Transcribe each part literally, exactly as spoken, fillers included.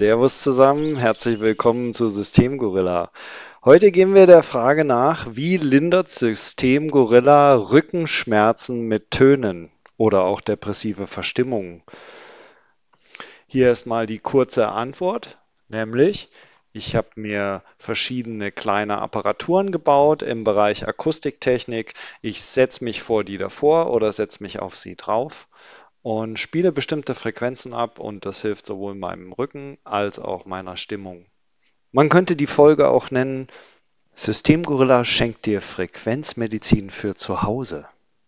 Servus zusammen, herzlich willkommen zu System Gorilla. Heute gehen wir der Frage nach, wie lindert System Gorilla Rückenschmerzen mit Tönen oder auch depressive Verstimmungen? Hier ist mal die kurze Antwort, nämlich ich habe mir verschiedene kleine Apparaturen gebaut im Bereich Akustiktechnik. Ich setze mich vor die davor oder setze mich auf sie drauf und spiele bestimmte Frequenzen ab und das hilft sowohl meinem Rücken als auch meiner Stimmung. Man könnte die Folge auch nennen, Systemgorilla schenkt dir Frequenzmedizin für zu Hause.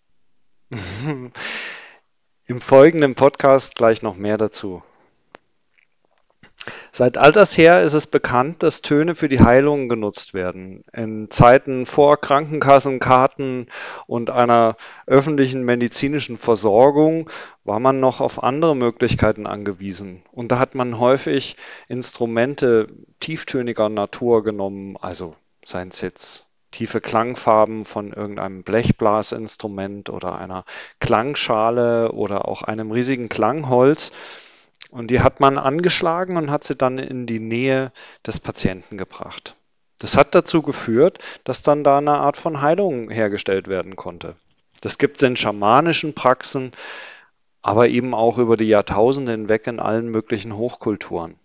Im folgenden Podcast gleich noch mehr dazu. Seit alters her ist es bekannt, dass Töne für die Heilung genutzt werden. In Zeiten vor Krankenkassenkarten und einer öffentlichen medizinischen Versorgung war man noch auf andere Möglichkeiten angewiesen. Und da hat man häufig Instrumente tieftöniger Natur genommen, also seien es jetzt tiefe Klangfarben von irgendeinem Blechblasinstrument oder einer Klangschale oder auch einem riesigen Klangholz. Und die hat man angeschlagen und hat sie dann in die Nähe des Patienten gebracht. Das hat dazu geführt, dass dann da eine Art von Heilung hergestellt werden konnte. Das gibt es in schamanischen Praxen, aber eben auch über die Jahrtausende hinweg in allen möglichen Hochkulturen.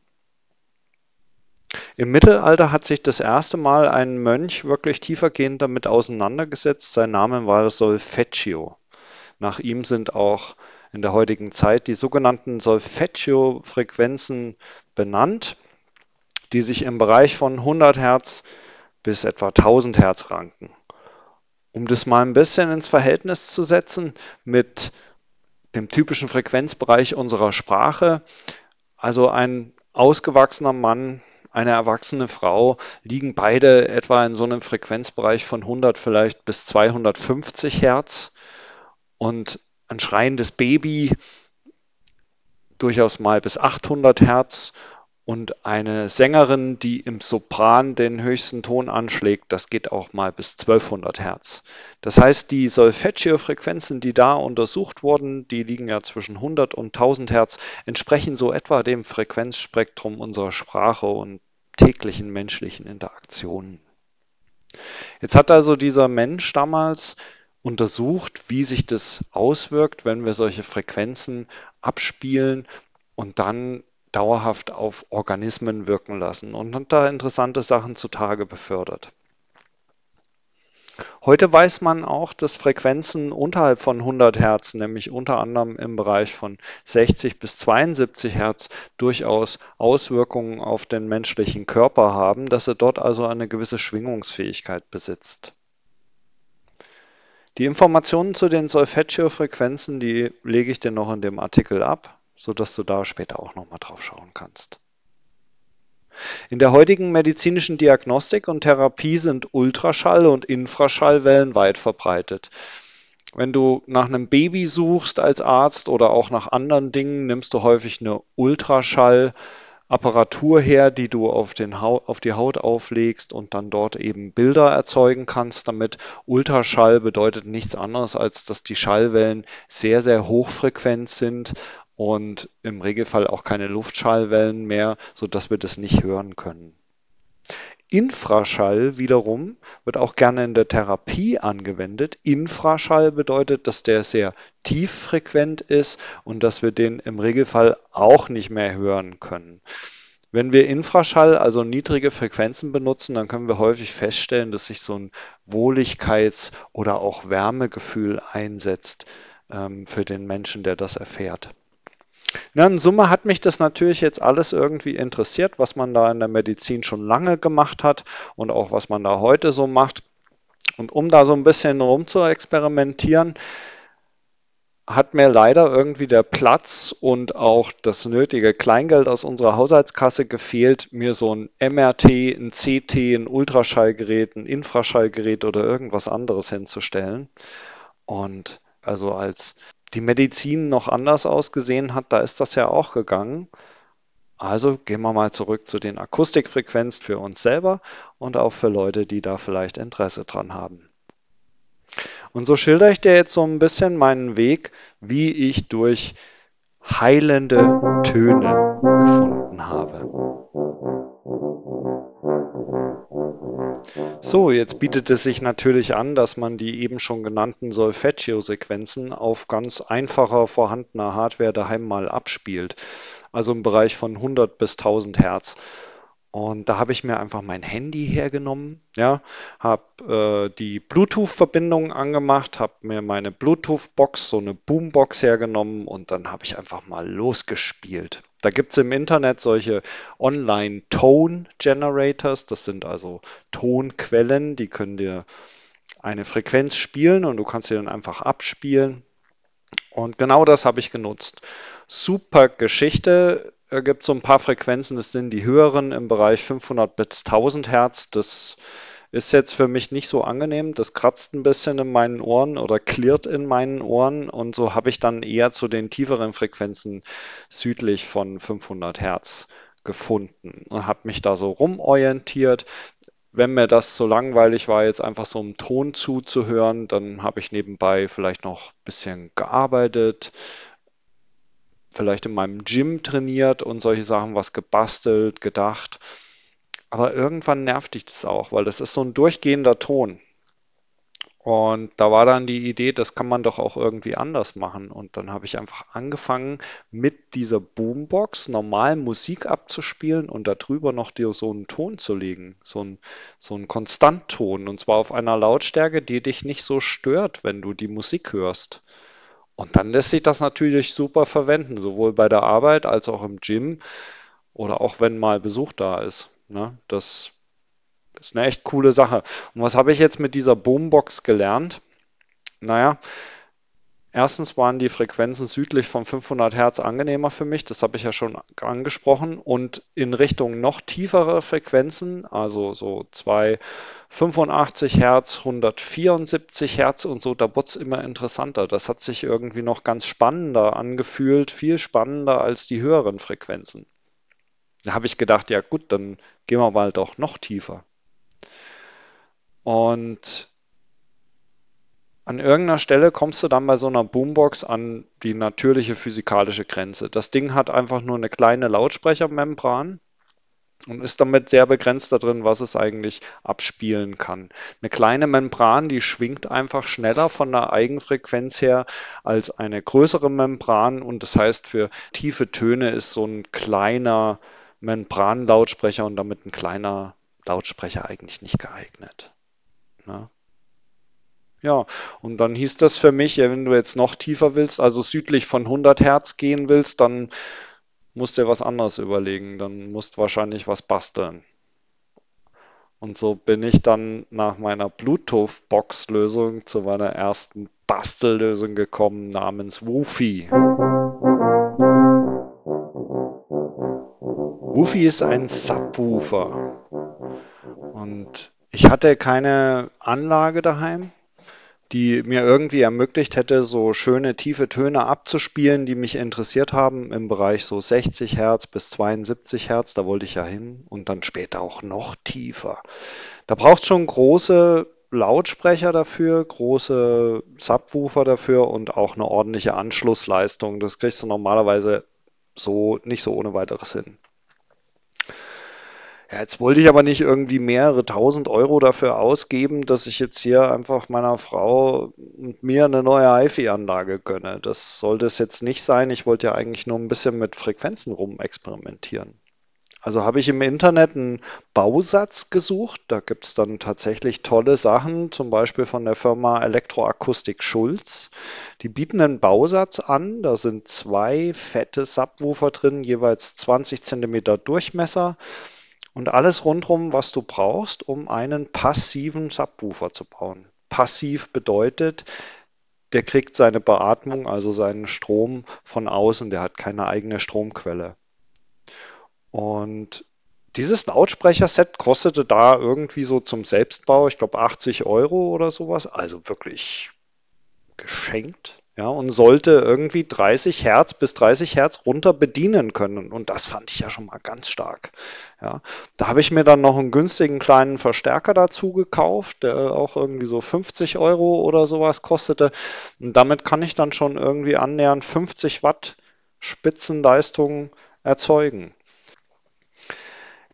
Im Mittelalter hat sich das erste Mal ein Mönch wirklich tiefergehend damit auseinandergesetzt. Sein Name war Solfeggio. Nach ihm sind auch in der heutigen Zeit die sogenannten Solfeggio-Frequenzen benannt, die sich im Bereich von hundert Hertz bis etwa tausend Hertz ranken. Um das mal ein bisschen ins Verhältnis zu setzen mit dem typischen Frequenzbereich unserer Sprache, also ein ausgewachsener Mann, eine erwachsene Frau liegen beide etwa in so einem Frequenzbereich von hundert vielleicht bis zweihundertfünfzig Hertz und ein schreiendes Baby durchaus mal bis achthundert Hertz und eine Sängerin, die im Sopran den höchsten Ton anschlägt, das geht auch mal bis zwölfhundert Hertz. Das heißt, die Solfeggio-Frequenzen, die da untersucht wurden, die liegen ja zwischen hundert und tausend Hertz, entsprechen so etwa dem Frequenzspektrum unserer Sprache und täglichen menschlichen Interaktionen. Jetzt hat also dieser Mensch damals untersucht, wie sich das auswirkt, wenn wir solche Frequenzen abspielen und dann dauerhaft auf Organismen wirken lassen und hat da interessante Sachen zutage befördert. Heute weiß man auch, dass Frequenzen unterhalb von hundert Hertz, nämlich unter anderem im Bereich von sechzig bis zweiundsiebzig Hertz, durchaus Auswirkungen auf den menschlichen Körper haben, dass er dort also eine gewisse Schwingungsfähigkeit besitzt. Die Informationen zu den Solfeggio-Frequenzen, die lege ich dir noch in dem Artikel ab, sodass du da später auch nochmal drauf schauen kannst. In der heutigen medizinischen Diagnostik und Therapie sind Ultraschall- und Infraschallwellen weit verbreitet. Wenn du nach einem Baby suchst als Arzt oder auch nach anderen Dingen, nimmst du häufig eine Ultraschall-Apparatur her, die du auf, den Haut, auf die Haut auflegst und dann dort eben Bilder erzeugen kannst. Damit Ultraschall bedeutet nichts anderes, als dass die Schallwellen sehr, sehr hochfrequent sind und im Regelfall auch keine Luftschallwellen mehr, sodass wir das nicht hören können. Infraschall wiederum wird auch gerne in der Therapie angewendet. Infraschall bedeutet, dass der sehr tieffrequent ist und dass wir den im Regelfall auch nicht mehr hören können. Wenn wir Infraschall, also niedrige Frequenzen benutzen, dann können wir häufig feststellen, dass sich so ein Wohligkeits- oder auch Wärmegefühl einsetzt ähm, für den Menschen, der das erfährt. Na, in Summe hat mich das natürlich jetzt alles irgendwie interessiert, was man da in der Medizin schon lange gemacht hat und auch was man da heute so macht. Und um da so ein bisschen rum zu experimentieren, hat mir leider irgendwie der Platz und auch das nötige Kleingeld aus unserer Haushaltskasse gefehlt, mir so ein M R T, ein C T, ein Ultraschallgerät, ein Infraschallgerät oder irgendwas anderes hinzustellen. Und also als die Medizin noch anders ausgesehen hat, da ist das ja auch gegangen. Also gehen wir mal zurück zu den Akustikfrequenzen für uns selber und auch für Leute, die da vielleicht Interesse dran haben. Und so schildere ich dir jetzt so ein bisschen meinen Weg, wie ich durch heilende Töne gefunden verstanden habe. So, jetzt bietet es sich natürlich an, dass man die eben schon genannten Solfeggio-Sequenzen auf ganz einfacher vorhandener Hardware daheim mal abspielt. Also im Bereich von hundert bis tausend Hertz. Und da habe ich mir einfach mein Handy hergenommen, ja, habe äh, die Bluetooth-Verbindung angemacht, habe mir meine Bluetooth-Box, so eine Boombox hergenommen und dann habe ich einfach mal losgespielt. Da gibt es im Internet solche Online-Tone-Generators, das sind also Tonquellen, die können dir eine Frequenz spielen und du kannst sie dann einfach abspielen. Und genau das habe ich genutzt. Super Geschichte. Da gibt es so ein paar Frequenzen, das sind die höheren im Bereich fünfhundert bis tausend Hertz. Das ist jetzt für mich nicht so angenehm. Das kratzt ein bisschen in meinen Ohren oder klirrt in meinen Ohren. Und so habe ich dann eher zu den tieferen Frequenzen südlich von fünfhundert Hertz gefunden und habe mich da so rumorientiert. Wenn mir das so langweilig war, jetzt einfach so einem Ton zuzuhören, dann habe ich nebenbei vielleicht noch ein bisschen gearbeitet, vielleicht in meinem Gym trainiert und solche Sachen, was gebastelt, gedacht. Aber irgendwann nervt dich das auch, weil das ist so ein durchgehender Ton. Und da war dann die Idee, das kann man doch auch irgendwie anders machen. Und dann habe ich einfach angefangen, mit dieser Boombox normal Musik abzuspielen und darüber noch dir so einen Ton zu legen, so ein, so einen Konstantton. Und zwar auf einer Lautstärke, die dich nicht so stört, wenn du die Musik hörst. Und dann lässt sich das natürlich super verwenden, sowohl bei der Arbeit als auch im Gym oder auch wenn mal Besuch da ist. Ne? Das ist eine echt coole Sache. Und was habe ich jetzt mit dieser Boombox gelernt? Naja, erstens waren die Frequenzen südlich von fünfhundert Hertz angenehmer für mich, das habe ich ja schon angesprochen. Und in Richtung noch tiefere Frequenzen, also so zweihundertfünfundachtzig Hertz, hundertvierundsiebzig Hertz und so, da wurde es immer interessanter. Das hat sich irgendwie noch ganz spannender angefühlt, viel spannender als die höheren Frequenzen. Da habe ich gedacht, ja gut, dann gehen wir mal doch noch tiefer. Und an irgendeiner Stelle kommst du dann bei so einer Boombox an die natürliche physikalische Grenze. Das Ding hat einfach nur eine kleine Lautsprechermembran und ist damit sehr begrenzt darin, was es eigentlich abspielen kann. Eine kleine Membran, die schwingt einfach schneller von der Eigenfrequenz her als eine größere Membran und das heißt, für tiefe Töne ist so ein kleiner Membranlautsprecher und damit ein kleiner Lautsprecher eigentlich nicht geeignet. Ne? Ja, und dann hieß das für mich, ja, wenn du jetzt noch tiefer willst, also südlich von hundert Hertz gehen willst, dann musst du dir was anderes überlegen. Dann musst du wahrscheinlich was basteln. Und so bin ich dann nach meiner Bluetooth-Box-Lösung zu meiner ersten Bastellösung gekommen namens Woofy. Woofy ist ein Subwoofer und ich hatte keine Anlage daheim, die mir irgendwie ermöglicht hätte, so schöne tiefe Töne abzuspielen, die mich interessiert haben im Bereich so sechzig Hertz bis zweiundsiebzig Hertz, da wollte ich ja hin und dann später auch noch tiefer. Da braucht es schon große Lautsprecher dafür, große Subwoofer dafür und auch eine ordentliche Anschlussleistung. Das kriegst du normalerweise so nicht so ohne weiteres hin. Ja, jetzt wollte ich aber nicht irgendwie mehrere tausend Euro dafür ausgeben, dass ich jetzt hier einfach meiner Frau und mir eine neue HiFi-Anlage gönne. Das sollte es jetzt nicht sein. Ich wollte ja eigentlich nur ein bisschen mit Frequenzen rumexperimentieren. Also habe ich im Internet einen Bausatz gesucht. Da gibt es dann tatsächlich tolle Sachen, zum Beispiel von der Firma Elektroakustik Schulz. Die bieten einen Bausatz an. Da sind zwei fette Subwoofer drin, jeweils zwanzig Zentimeter Durchmesser. Und alles rundherum, was du brauchst, um einen passiven Subwoofer zu bauen. Passiv bedeutet, der kriegt seine Beatmung, also seinen Strom von außen, der hat keine eigene Stromquelle. Und dieses Lautsprecherset kostete da irgendwie so zum Selbstbau, ich glaube achtzig Euro oder sowas, also wirklich geschenkt. Ja, und sollte irgendwie dreißig Hertz bis dreißig Hertz runter bedienen können. Und das fand ich ja schon mal ganz stark. Ja, da habe ich mir dann noch einen günstigen kleinen Verstärker dazu gekauft, der auch irgendwie so fünfzig Euro oder sowas kostete. Und damit kann ich dann schon irgendwie annähernd fünfzig Watt Spitzenleistung erzeugen.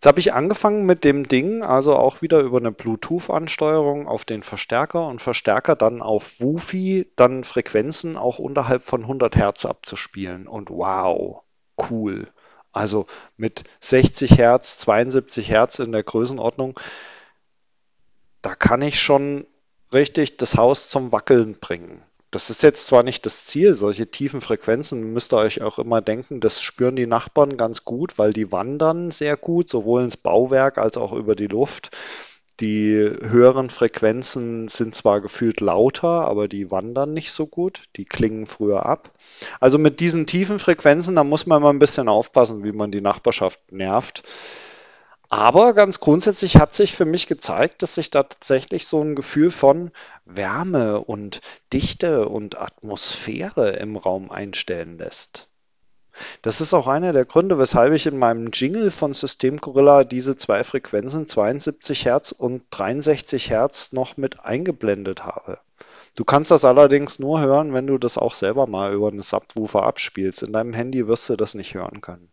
Jetzt habe ich angefangen mit dem Ding, also auch wieder über eine Bluetooth-Ansteuerung auf den Verstärker und Verstärker dann auf Wufy, dann Frequenzen auch unterhalb von hundert Hertz abzuspielen. Und wow, cool. Also mit sechzig Hertz, zweiundsiebzig Hertz in der Größenordnung, da kann ich schon richtig das Haus zum Wackeln bringen. Das ist jetzt zwar nicht das Ziel, solche tiefen Frequenzen, müsst ihr euch auch immer denken, das spüren die Nachbarn ganz gut, weil die wandern sehr gut, sowohl ins Bauwerk als auch über die Luft. Die höheren Frequenzen sind zwar gefühlt lauter, aber die wandern nicht so gut, die klingen früher ab. Also mit diesen tiefen Frequenzen, da muss man mal ein bisschen aufpassen, wie man die Nachbarschaft nervt. Aber ganz grundsätzlich hat sich für mich gezeigt, dass sich da tatsächlich so ein Gefühl von Wärme und Dichte und Atmosphäre im Raum einstellen lässt. Das ist auch einer der Gründe, weshalb ich in meinem Jingle von System Gorilla diese zwei Frequenzen, zweiundsiebzig Hertz und dreiundsechzig Hertz, noch mit eingeblendet habe. Du kannst das allerdings nur hören, wenn du das auch selber mal über eine Subwoofer abspielst. In deinem Handy wirst du das nicht hören können.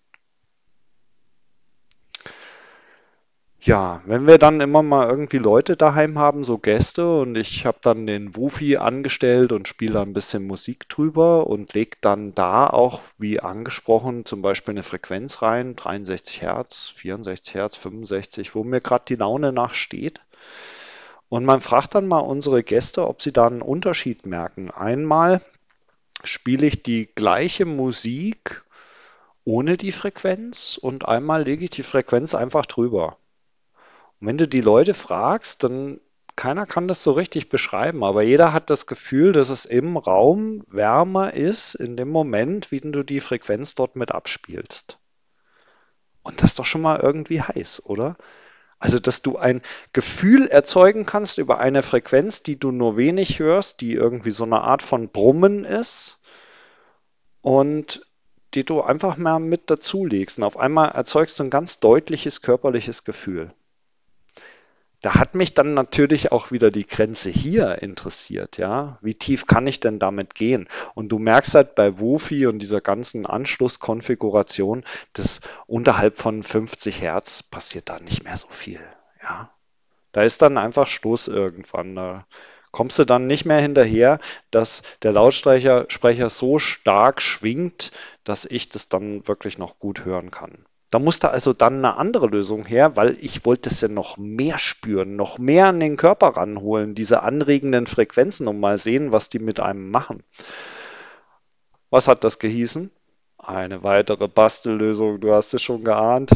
Ja, wenn wir dann immer mal irgendwie Leute daheim haben, so Gäste, und ich habe dann den Woofi angestellt und spiele da ein bisschen Musik drüber und leg dann da auch, wie angesprochen, zum Beispiel eine Frequenz rein, dreiundsechzig Hertz, vierundsechzig Hertz, fünfundsechzig, wo mir gerade die Laune nach steht. Und man fragt dann mal unsere Gäste, ob sie da einen Unterschied merken. Einmal spiele ich die gleiche Musik ohne die Frequenz und einmal lege ich die Frequenz einfach drüber. Und wenn du die Leute fragst, dann keiner kann das so richtig beschreiben, aber jeder hat das Gefühl, dass es im Raum wärmer ist in dem Moment, wie du die Frequenz dort mit abspielst. Und das ist doch schon mal irgendwie heiß, oder? Also, dass du ein Gefühl erzeugen kannst über eine Frequenz, die du nur wenig hörst, die irgendwie so eine Art von Brummen ist und die du einfach mal mit dazulegst. Und auf einmal erzeugst du ein ganz deutliches körperliches Gefühl. Da hat mich dann natürlich auch wieder die Grenze hier interessiert, ja. Wie tief kann ich denn damit gehen? Und du merkst halt bei Woofi und dieser ganzen Anschlusskonfiguration, dass unterhalb von fünfzig Hertz passiert da nicht mehr so viel, ja. Da ist dann einfach Schluss irgendwann. Da kommst du dann nicht mehr hinterher, dass der Lautsprecher Sprecher so stark schwingt, dass ich das dann wirklich noch gut hören kann. Da musste also dann eine andere Lösung her, weil ich wollte es ja noch mehr spüren, noch mehr an den Körper ranholen, diese anregenden Frequenzen und mal sehen, was die mit einem machen. Was hat das gehießen? Eine weitere Bastellösung, du hast es schon geahnt.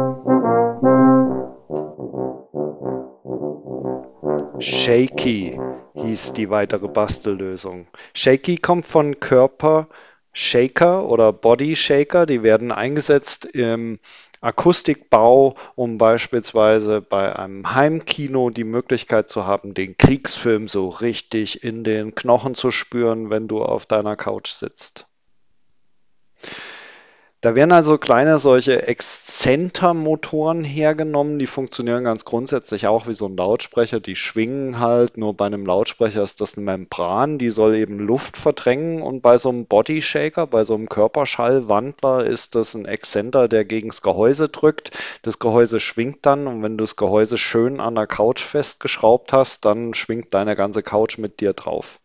Shaky hieß die weitere Bastellösung. Shaky kommt von Körpershaker oder Body Shaker. Die werden eingesetzt im Akustikbau, um beispielsweise bei einem Heimkino die Möglichkeit zu haben, den Kriegsfilm so richtig in den Knochen zu spüren, wenn du auf deiner Couch sitzt. Da werden also kleine solche Exzentermotoren hergenommen, die funktionieren ganz grundsätzlich auch wie so ein Lautsprecher, die schwingen halt, nur bei einem Lautsprecher ist das eine Membran, die soll eben Luft verdrängen und bei so einem Bodyshaker, bei so einem Körperschallwandler ist das ein Exzenter, der gegens Gehäuse drückt. Das Gehäuse schwingt dann und wenn du das Gehäuse schön an der Couch festgeschraubt hast, dann schwingt deine ganze Couch mit dir drauf.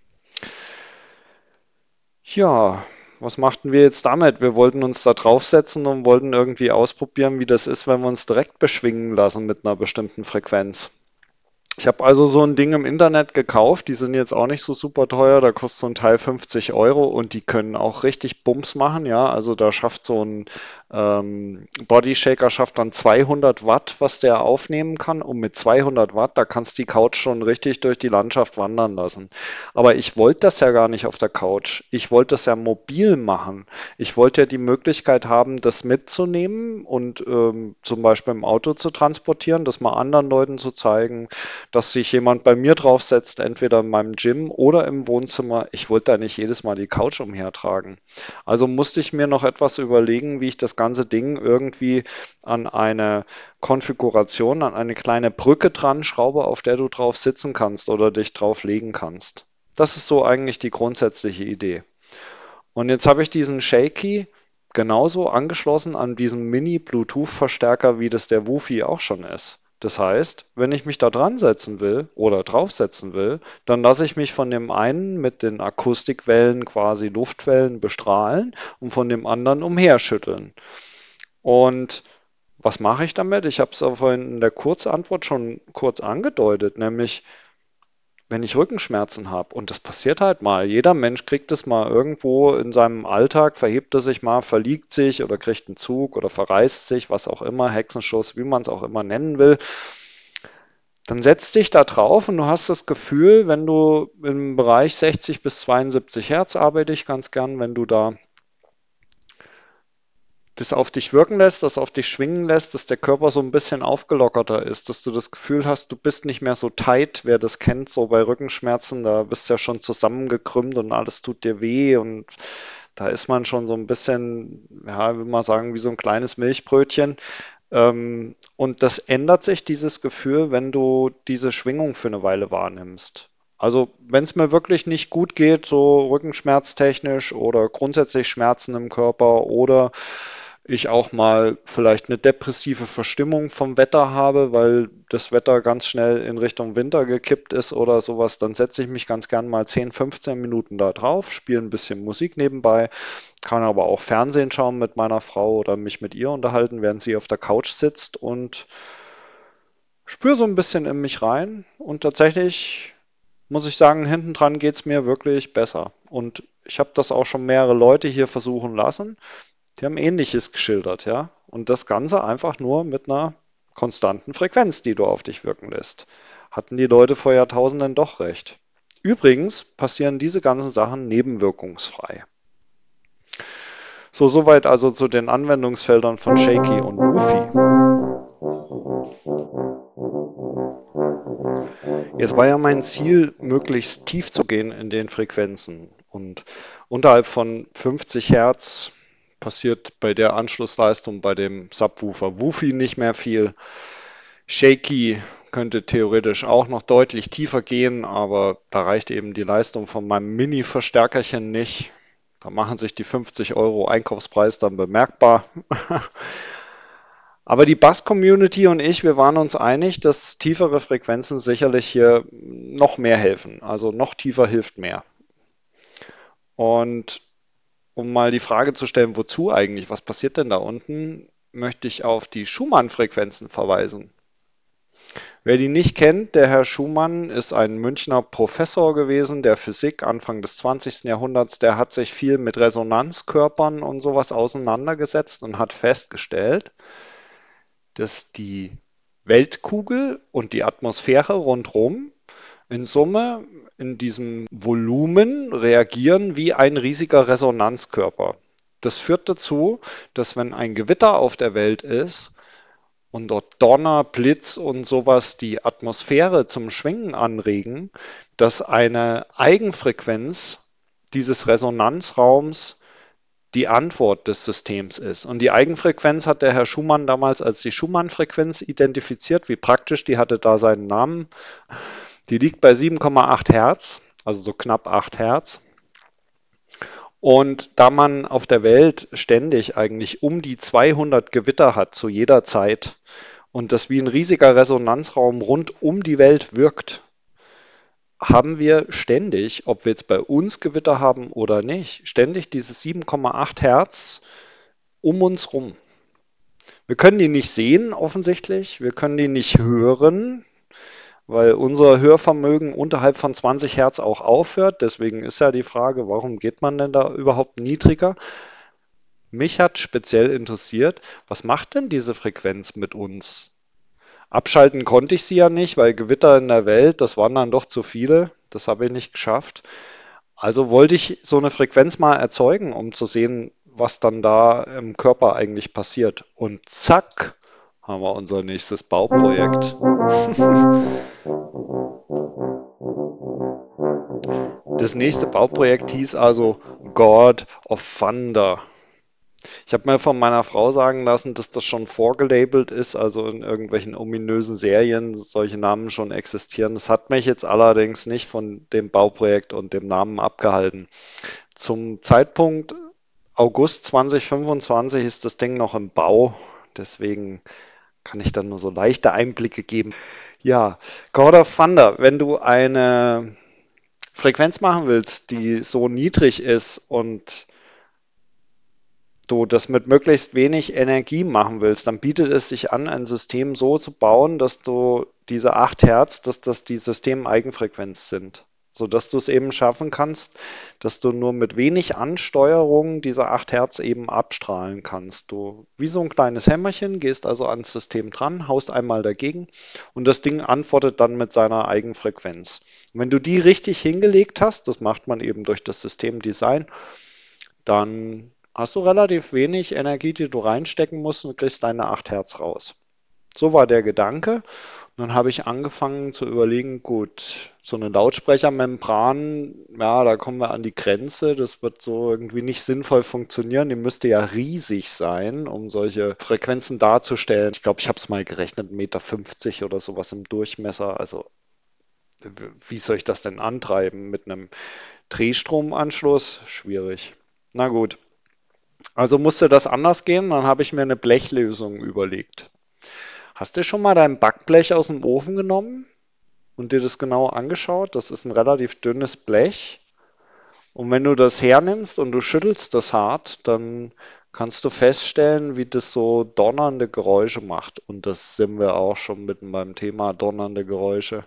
Ja, was machten wir jetzt damit? Wir wollten uns da draufsetzen und wollten irgendwie ausprobieren, wie das ist, wenn wir uns direkt beschwingen lassen mit einer bestimmten Frequenz. Ich habe also so ein Ding im Internet gekauft, die sind jetzt auch nicht so super teuer, da kostet so ein Teil fünfzig Euro und die können auch richtig Bums machen, ja, also da schafft so ein ähm, Body Shaker schafft dann zweihundert Watt, was der aufnehmen kann und mit zweihundert Watt, da kannst du die Couch schon richtig durch die Landschaft wandern lassen. Aber ich wollte das ja gar nicht auf der Couch, ich wollte das ja mobil machen. Ich wollte ja die Möglichkeit haben, das mitzunehmen und ähm, zum Beispiel im Auto zu transportieren, das mal anderen Leuten zu zeigen, dass sich jemand bei mir draufsetzt, entweder in meinem Gym oder im Wohnzimmer. Ich wollte da nicht jedes Mal die Couch umhertragen. Also musste ich mir noch etwas überlegen, wie ich das ganze Ding irgendwie an eine Konfiguration, an eine kleine Brücke dran schraube, auf der du drauf sitzen kannst oder dich drauf legen kannst. Das ist so eigentlich die grundsätzliche Idee. Und jetzt habe ich diesen Shaky genauso angeschlossen an diesen Mini-Bluetooth-Verstärker, wie das der Wufy auch schon ist. Das heißt, wenn ich mich da dran setzen will oder draufsetzen will, dann lasse ich mich von dem einen mit den Akustikwellen, quasi Luftwellen, bestrahlen und von dem anderen umherschütteln. Und was mache ich damit? Ich habe es auch vorhin in der Kurzantwort schon kurz angedeutet, nämlich wenn ich Rückenschmerzen habe, und das passiert halt mal, jeder Mensch kriegt es mal irgendwo in seinem Alltag, verhebt er sich mal, verliegt sich oder kriegt einen Zug oder verreißt sich, was auch immer, Hexenschuss, wie man es auch immer nennen will, dann setz dich da drauf und du hast das Gefühl, wenn du im Bereich sechzig bis zweiundsiebzig Hertz arbeite ich ganz gern, wenn du da das auf dich wirken lässt, das auf dich schwingen lässt, dass der Körper so ein bisschen aufgelockerter ist, dass du das Gefühl hast, du bist nicht mehr so tight, wer das kennt, so bei Rückenschmerzen, da bist du ja schon zusammengekrümmt und alles tut dir weh und da ist man schon so ein bisschen, ja, will man sagen, wie so ein kleines Milchbrötchen. Ähm, und das ändert sich, dieses Gefühl, wenn du diese Schwingung für eine Weile wahrnimmst. Also, wenn es mir wirklich nicht gut geht, so rückenschmerztechnisch oder grundsätzlich Schmerzen im Körper oder ich auch mal vielleicht eine depressive Verstimmung vom Wetter habe, weil das Wetter ganz schnell in Richtung Winter gekippt ist oder sowas, dann setze ich mich ganz gern mal zehn, fünfzehn Minuten da drauf, spiele ein bisschen Musik nebenbei, kann aber auch Fernsehen schauen mit meiner Frau oder mich mit ihr unterhalten, während sie auf der Couch sitzt und spüre so ein bisschen in mich rein. Und tatsächlich muss ich sagen, hinten dran geht es mir wirklich besser. Und ich habe das auch schon mehrere Leute hier versuchen lassen. Die haben Ähnliches geschildert, ja. Und das Ganze einfach nur mit einer konstanten Frequenz, die du auf dich wirken lässt. Hatten die Leute vor Jahrtausenden doch recht. Übrigens passieren diese ganzen Sachen nebenwirkungsfrei. So, soweit also zu den Anwendungsfeldern von Shaky und Wufy. Jetzt war ja mein Ziel, möglichst tief zu gehen in den Frequenzen. Und unterhalb von fünfzig Hertz passiert bei der Anschlussleistung bei dem Subwoofer Wufy nicht mehr viel. Shaky könnte theoretisch auch noch deutlich tiefer gehen, aber da reicht eben die Leistung von meinem Mini-Verstärkerchen nicht. Da machen sich die fünfzig Euro Einkaufspreis dann bemerkbar. Aber die Bass-Community und ich, wir waren uns einig, dass tiefere Frequenzen sicherlich hier noch mehr helfen. Also noch tiefer hilft mehr. Und um mal die Frage zu stellen, wozu eigentlich, was passiert denn da unten, möchte ich auf die Schumann-Frequenzen verweisen. Wer die nicht kennt, der Herr Schumann ist ein Münchner Professor gewesen der Physik Anfang des zwanzigsten Jahrhunderts. Der hat sich viel mit Resonanzkörpern und sowas auseinandergesetzt und hat festgestellt, dass die Weltkugel und die Atmosphäre rundherum in Summe in diesem Volumen reagieren wie ein riesiger Resonanzkörper. Das führt dazu, dass wenn ein Gewitter auf der Welt ist und dort Donner, Blitz und sowas die Atmosphäre zum Schwingen anregen, dass eine Eigenfrequenz dieses Resonanzraums die Antwort des Systems ist. Und die Eigenfrequenz hat der Herr Schumann damals als die Schumann-Frequenz identifiziert. Wie praktisch, die hatte da seinen Namen. Die liegt bei sieben Komma acht Hertz, also so knapp acht Hertz. Und da man auf der Welt ständig eigentlich um die zweihundert Gewitter hat zu jeder Zeit und das wie ein riesiger Resonanzraum rund um die Welt wirkt, haben wir ständig, ob wir jetzt bei uns Gewitter haben oder nicht, ständig diese sieben Komma acht Hertz um uns rum. Wir können die nicht sehen, offensichtlich. Wir können die nicht hören, weil unser Hörvermögen unterhalb von zwanzig Hertz auch aufhört. Deswegen ist ja die Frage, warum geht man denn da überhaupt niedriger? Mich hat speziell interessiert, was macht denn diese Frequenz mit uns? Abschalten konnte ich sie ja nicht, weil Gewitter in der Welt, das waren dann doch zu viele. Das habe ich nicht geschafft. Also wollte ich so eine Frequenz mal erzeugen, um zu sehen, was dann da im Körper eigentlich passiert. Und zack, haben wir unser nächstes Bauprojekt. Das nächste Bauprojekt hieß also God of Thunder. Ich habe mir von meiner Frau sagen lassen, dass das schon vorgelabelt ist, also in irgendwelchen ominösen Serien solche Namen schon existieren. Das hat mich jetzt allerdings nicht von dem Bauprojekt und dem Namen abgehalten. Zum Zeitpunkt, August zweitausendfünfundzwanzig ist das Ding noch im Bau, deswegen kann ich dann nur so leichte Einblicke geben. Ja, God of Thunder, wenn du eine Frequenz machen willst, die so niedrig ist und du das mit möglichst wenig Energie machen willst, dann bietet es sich an, ein System so zu bauen, dass du diese acht Hertz, dass das die Systemeigenfrequenz sind. Sodass du es eben schaffen kannst, dass du nur mit wenig Ansteuerung diese acht Hertz eben abstrahlen kannst. Du, wie so ein kleines Hämmerchen, gehst also ans System dran, haust einmal dagegen und das Ding antwortet dann mit seiner Eigenfrequenz. Und wenn du die richtig hingelegt hast, das macht man eben durch das Systemdesign, dann hast du relativ wenig Energie, die du reinstecken musst und kriegst deine acht Hertz raus. So war der Gedanke. Und dann habe ich angefangen zu überlegen, gut, so eine Lautsprechermembran, ja, da kommen wir an die Grenze. Das wird so irgendwie nicht sinnvoll funktionieren. Die müsste ja riesig sein, um solche Frequenzen darzustellen. Ich glaube, ich habe es mal gerechnet, eins Komma fünfzig Meter oder sowas im Durchmesser. Also wie soll ich das denn antreiben? Mit einem Drehstromanschluss? Schwierig. Na gut. Also musste das anders gehen, dann habe ich mir eine Blechlösung überlegt. Hast du schon mal dein Backblech aus dem Ofen genommen und dir das genau angeschaut? Das ist ein relativ dünnes Blech. Und wenn du das hernimmst und du schüttelst das hart, dann kannst du feststellen, wie das so donnernde Geräusche macht. Und das sind wir auch schon mitten beim Thema donnernde Geräusche.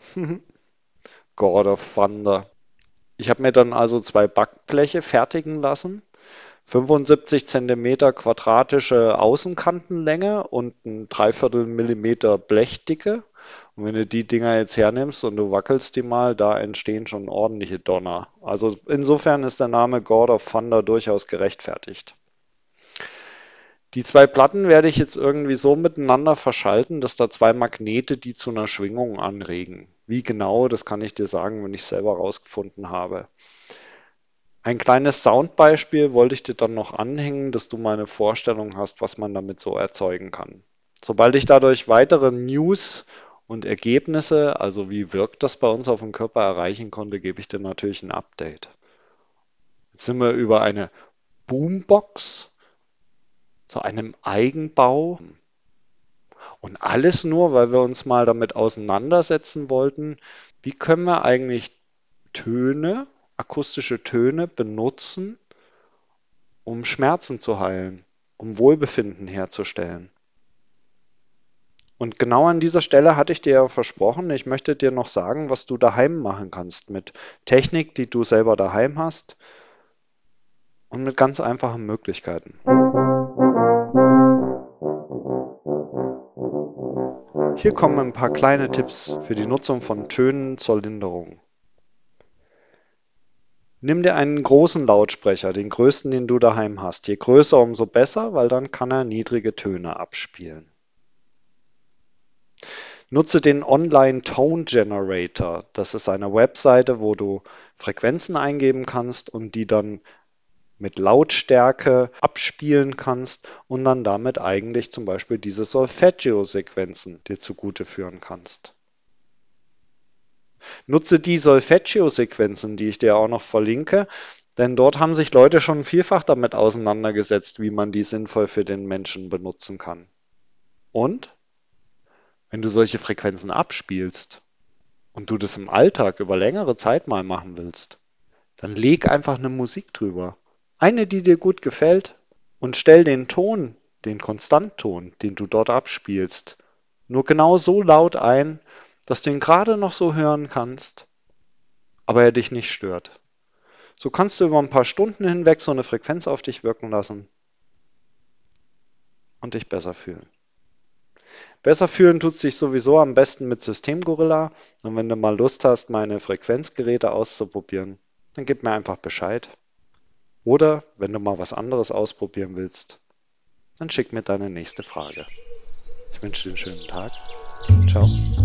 God of Thunder. Ich habe mir dann also zwei Backbleche fertigen lassen, fünfundsiebzig Zentimeter quadratische Außenkantenlänge und ein Dreiviertel Millimeter Blechdicke. Und wenn du die Dinger jetzt hernimmst und du wackelst die mal, da entstehen schon ordentliche Donner. Also insofern ist der Name God of Thunder durchaus gerechtfertigt. Die zwei Platten werde ich jetzt irgendwie so miteinander verschalten, dass da zwei Magnete die zu einer Schwingung anregen. Wie genau, das kann ich dir sagen, wenn ich es selber rausgefunden habe. Ein kleines Soundbeispiel wollte ich dir dann noch anhängen, dass du mal eine Vorstellung hast, was man damit so erzeugen kann. Sobald ich dadurch weitere News und Ergebnisse, also wie wirkt das bei uns auf den Körper, erreichen konnte, gebe ich dir natürlich ein Update. Jetzt sind wir über eine Boombox zu einem Eigenbau und alles nur, weil wir uns mal damit auseinandersetzen wollten, wie können wir eigentlich Töne, akustische Töne benutzen, um Schmerzen zu heilen, um Wohlbefinden herzustellen. Und genau an dieser Stelle hatte ich dir ja versprochen, ich möchte dir noch sagen, was du daheim machen kannst mit Technik, die du selber daheim hast und mit ganz einfachen Möglichkeiten. Hier kommen ein paar kleine Tipps für die Nutzung von Tönen zur Linderung. Nimm dir einen großen Lautsprecher, den größten, den du daheim hast. Je größer, umso besser, weil dann kann er niedrige Töne abspielen. Nutze den Online Tone Generator. Das ist eine Webseite, wo du Frequenzen eingeben kannst und die dann mit Lautstärke abspielen kannst und dann damit eigentlich zum Beispiel diese Solfeggio-Sequenzen dir zugute führen kannst. Nutze die Solfeggio-Sequenzen, die ich dir auch noch verlinke, denn dort haben sich Leute schon vielfach damit auseinandergesetzt, wie man die sinnvoll für den Menschen benutzen kann. Und wenn du solche Frequenzen abspielst und du das im Alltag über längere Zeit mal machen willst, dann leg einfach eine Musik drüber. Eine, die dir gut gefällt und stell den Ton, den Konstantton, den du dort abspielst, nur genau so laut ein, dass du ihn gerade noch so hören kannst, aber er dich nicht stört. So kannst du über ein paar Stunden hinweg so eine Frequenz auf dich wirken lassen und dich besser fühlen. Besser fühlen tut sich sowieso am besten mit Systemgorilla. Und wenn du mal Lust hast, meine Frequenzgeräte auszuprobieren, dann gib mir einfach Bescheid. Oder wenn du mal was anderes ausprobieren willst, dann schick mir deine nächste Frage. Ich wünsche dir einen schönen Tag. Ciao.